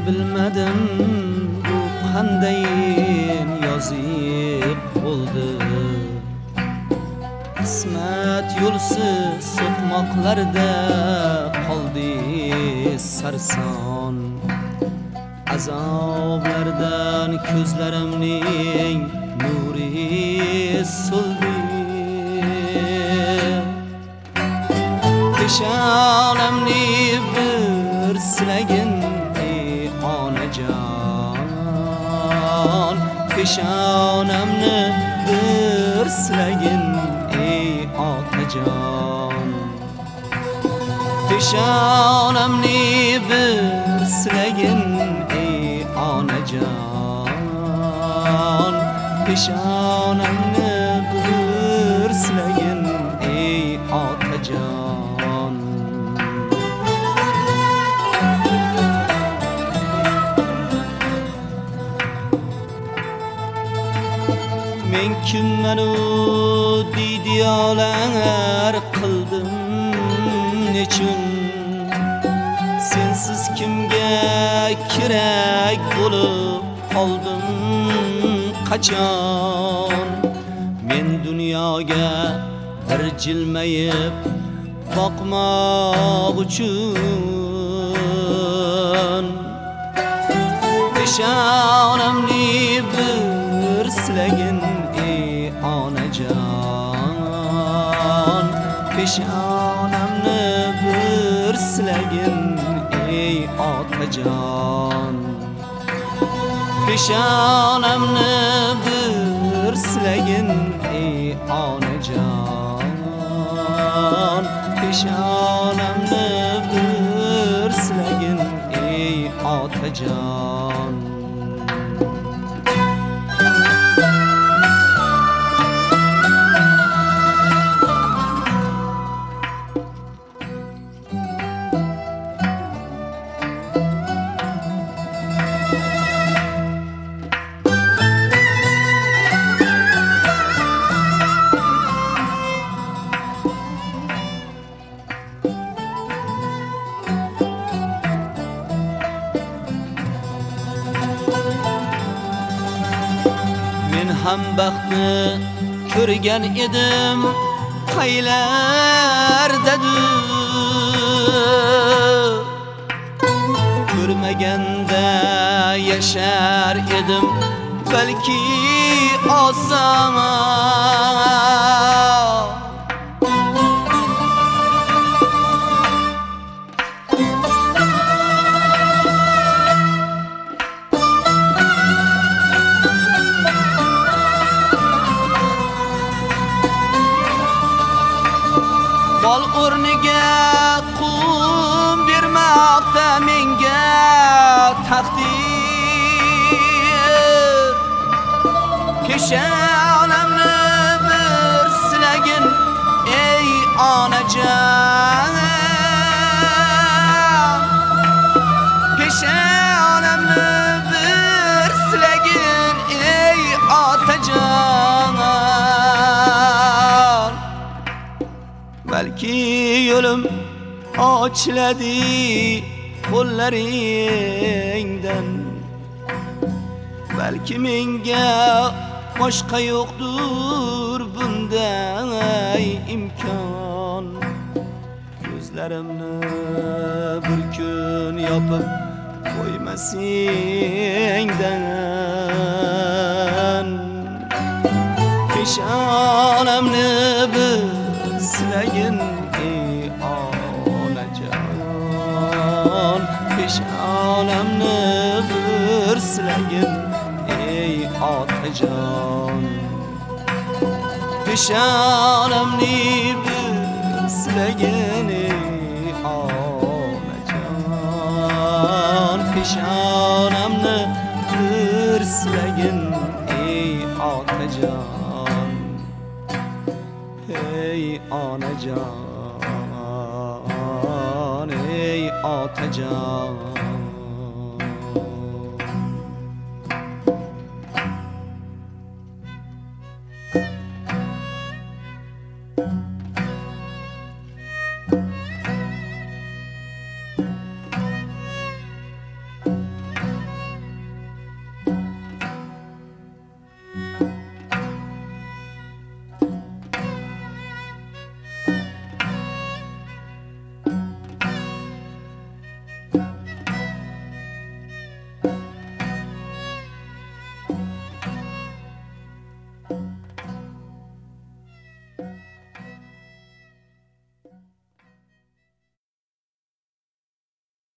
bilmedim bu qandayin yoziq bo'ldi. Qismat yo'lsiz so'qmoqlarda qoldi sarson. Azoblardan ko'zlarimning nuri so'ldi. Peshonamni bir silagin ey onajon. Peshonamni bir silagin ey otajon. Peshonamni bir silagin ey onajon. Peshonamni bir silagin ey otajon. Men kimmanu didiyolar qildim nechun? Sensiz kimga kerak bo'lib qoldim qachon? Men dunyoga bir jilmayib boqmoq uchun peshonamni bir silagin ey onajon. Peshonamni bir silagin ey otajon. Peshonamni bir silagin ey onajon. Peshonamni bir silagin ey otajon. Ham baxtni ko'rgan edim qaylardadir. Ko'rmaganda yashar edim balki oson. Bol o'rniga qum bermoqda menga taqdir. Peshonamni bir silagin ey onajon. Peshonamni bir silagin ey otajon. Balki yo'lim ochiladi qo'llaringdan. Balki menga boshqa yo'qdir bunday imkon. Ko'zlarimni bir kun yopib qo'ymasingdan. Peshonamni bir silagin ey onajon. Peshonamni bir silagin ey otajon. Peshonamni bir silagin ey onajon. Peshonamni bir silagin ey otajon. Ey onajon, ey otajon.